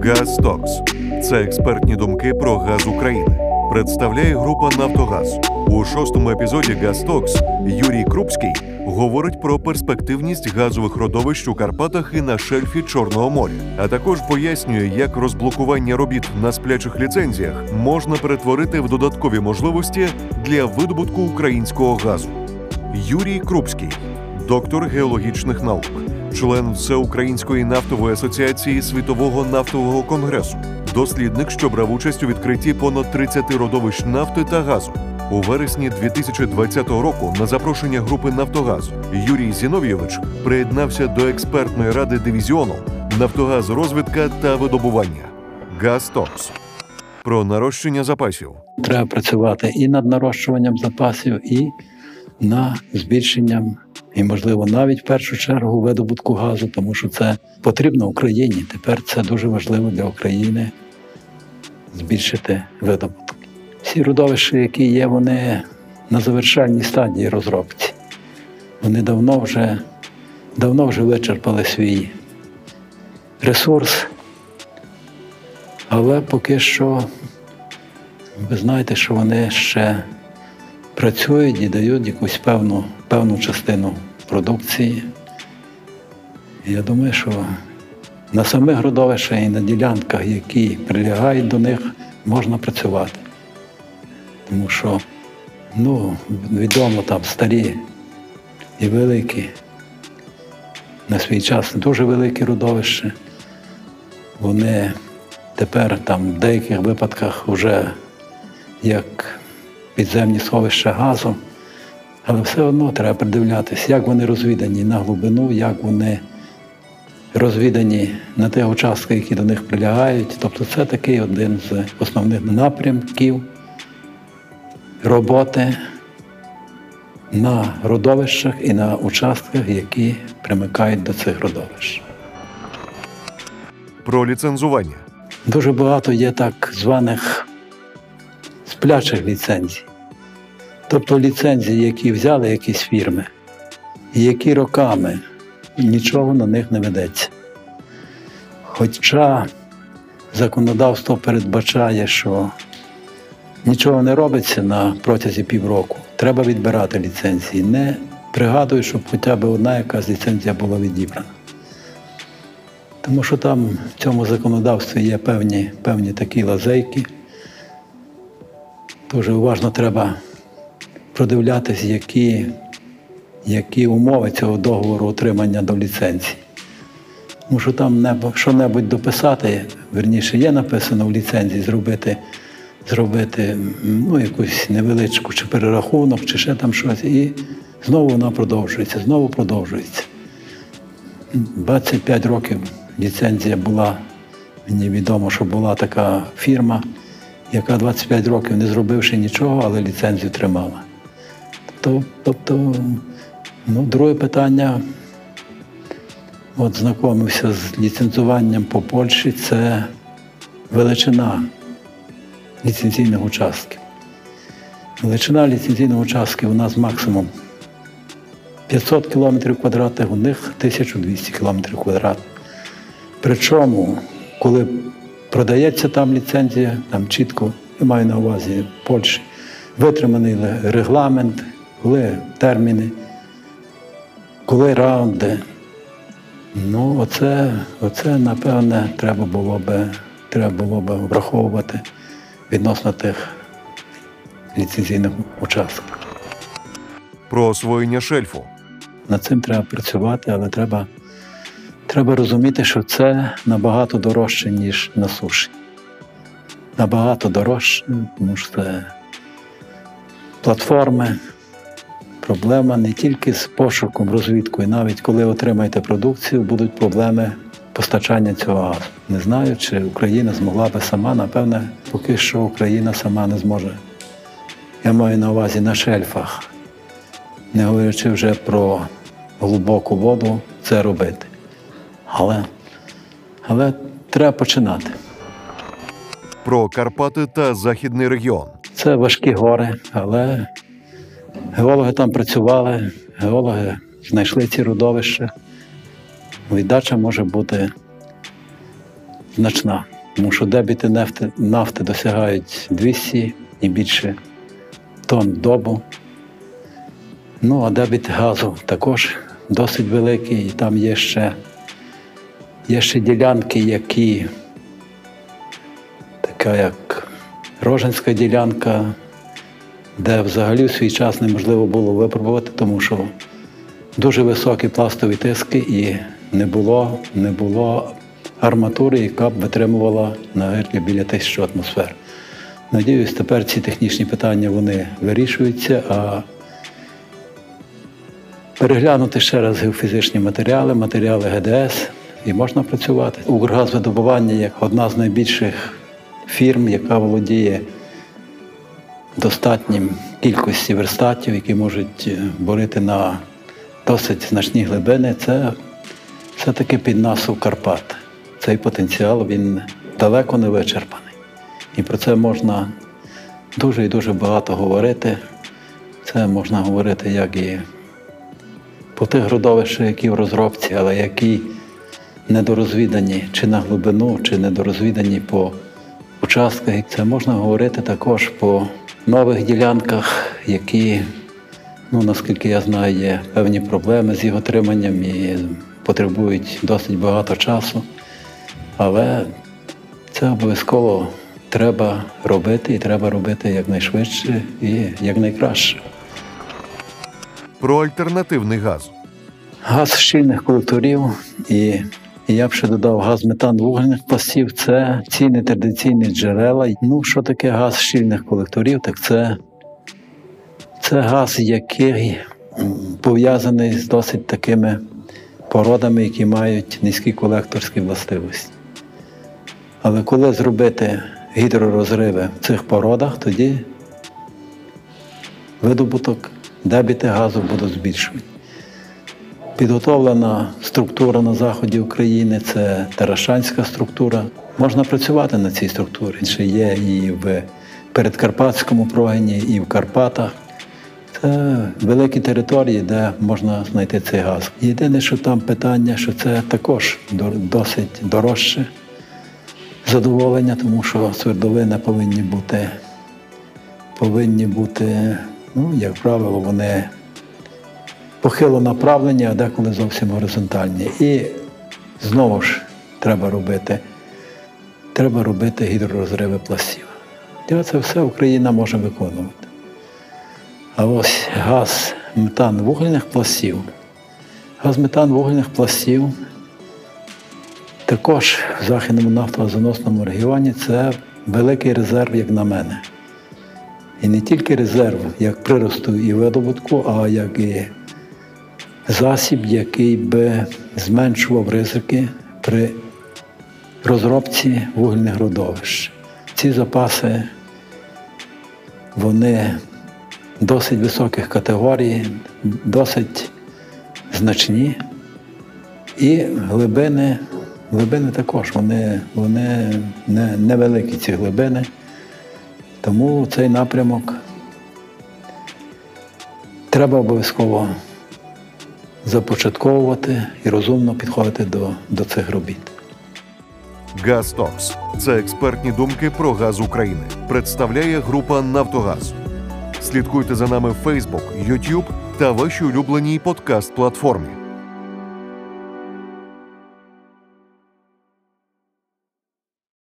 Газтокс – це експертні думки про газ України. Представляє група «Нафтогаз». У 6-му епізоді «Газтокс» Юрій Крупський говорить про перспективність газових родовищ у Карпатах і на шельфі Чорного моря, а також пояснює, як розблокування робіт на сплячих ліцензіях можна перетворити в додаткові можливості для видобутку українського газу. Юрій Крупський – доктор геологічних наук, член Всеукраїнської нафтової асоціації Світового нафтового конгресу, дослідник, що брав участь у відкритті понад 30 родовищ нафти та газу. У вересні 2020 року на запрошення групи «Нафтогаз» Юрій Зіновійович приєднався до експертної ради дивізіону «Нафтогаз розвідка та видобування» «Газтокс» про нарощення запасів. Треба працювати і над нарощуванням запасів, і над збільшенням, і, можливо, навіть в першу чергу видобутку газу, тому що це потрібно Україні. Тепер це дуже важливо для України збільшити видобуток. Всі родовища, які є, вони на завершальній стадії розробки. Вони давно вже вичерпали свій ресурс, але поки що ви знаєте, що вони ще працюють і дають якусь певну частину продукції. І я думаю, що на самих родовищах і на ділянках, які прилягають до них, можна працювати. Тому що, відомо, там старі і великі, на свій час дуже великі родовища. Вони тепер там в деяких випадках вже як підземні сховища газу, але все одно треба придивлятися, як вони розвідані на глибину, як вони розвідані на тих участках, які до них прилягають. Тобто це такий один з основних напрямків роботи на родовищах і на участках, які примикають до цих родовищ. Про ліцензування. Дуже багато є так званих сплячих ліцензій. Тобто ліцензії, які взяли якісь фірми, і які роками нічого на них не ведеться. Хоча законодавство передбачає, що нічого не робиться на протязі півроку, треба відбирати ліцензії. Не пригадую, щоб хоча б одна якась ліцензія була відібрана. Тому що там в цьому законодавстві є певні такі лазейки. Дуже уважно треба продивлятися, які умови цього договору отримання до ліцензії. Тому що там що-небудь дописати, верніше є написано в ліцензії, зробити якусь невеличку чи перерахунок, чи ще там щось, і знову вона продовжується. 25 років ліцензія була, мені відомо, що була така фірма, яка 25 років не зробивши нічого, але ліцензію тримала. Тобто, друге питання, знайомився з ліцензуванням по Польщі, це величина ліцензійних участків. Величина ліцензійних участків у нас максимум 500 км², у них 1200 км². Причому, коли продається там ліцензія, там чітко, я маю на увазі в Польщі, витриманий регламент, коли терміни, коли раунди. Оце, напевне, треба було б враховувати відносно тих ліцензійних участків. Про освоєння шельфу. Над цим треба працювати, але треба розуміти, що це набагато дорожче, ніж на суші. Набагато дорожче, тому що це платформи, проблема не тільки з пошуком, розвідкою. Навіть коли отримаєте продукцію, будуть проблеми постачання цього газу. Не знаю, чи Україна змогла би сама, напевне, поки що Україна сама не зможе. Я маю на увазі на шельфах, не говорячи вже про глибоку воду, це робити. Але треба починати. Про Карпати та Західний регіон. Це важкі гори, але геологи там працювали, геологи знайшли ці родовища. Віддача може бути значна. Тому що дебіти нафти досягають 200 і більше тонн в добу. Ну, а дебіт газу також досить великий. І там є ще ділянки, які, така як Роженська ділянка, де взагалі в свій час неможливо було випробувати, тому що дуже високі пластові тиски і не було арматури, яка б витримувала на гирі біля 1000 атмосфер. Надіюсь, тепер ці технічні питання вони вирішуються, а переглянути ще раз геофізичні матеріали ГДС, і можна працювати. Укргазвидобування як одна з найбільших фірм, яка володіє достатнім кількості верстатів, які можуть борити на досить значні глибини, це все-таки під назвою Карпат. Цей потенціал, він далеко не вичерпаний. І про це можна дуже і дуже багато говорити. Це можна говорити як і по тих родовищах, які в розробці, але які недорозвідані чи на глибину, чи недорозвідані по участках. Це можна говорити також по нових ділянках, які, наскільки я знаю, є певні проблеми з їх отриманням і потребують досить багато часу. Але це обов'язково треба робити, і треба робити якнайшвидше і якнайкраще. Про альтернативний газ. Газ щільних колекторів і я б ще додав газ метан вугільних пластів – це ці нетрадиційні джерела. Що таке газ щільних колекторів? Так це газ, який пов'язаний з досить такими породами, які мають низькі колекторські властивості. Але коли зробити гідророзриви в цих породах, тоді видобуток, дебіти газу будуть збільшені. Підготовлена структура на заході України – це тарашанська структура. Можна працювати на цій структурі. Ще є і в Передкарпатському прогині, і в Карпатах. Це великі території, де можна знайти цей газ. Єдине, що там питання, що це також досить дорожче задоволення, тому що свердловини повинні бути, як правило, вони похило направлені, а деколи зовсім горизонтальні. І знову ж треба робити гідророзриви пластів. І це все Україна може виконувати. А ось газ метан вугільних пластів. Газ метан вугільних пластів також в Західному нафтогазоносному регіоні це великий резерв, як на мене. І не тільки резерв, як приросту і видобутку, а як і засіб, який би зменшував ризики при розробці вугільних родовищ. Ці запаси, вони досить високих категорій, досить значні. І глибини також, вони невеликі, ці глибини. Тому цей напрямок треба обов'язково започатковувати і розумно підходити до цих робіт. «Газтокс» – це експертні думки про газ України. Представляє група «Нафтогаз». Слідкуйте за нами в Facebook, YouTube та вашій улюбленій подкаст-платформі.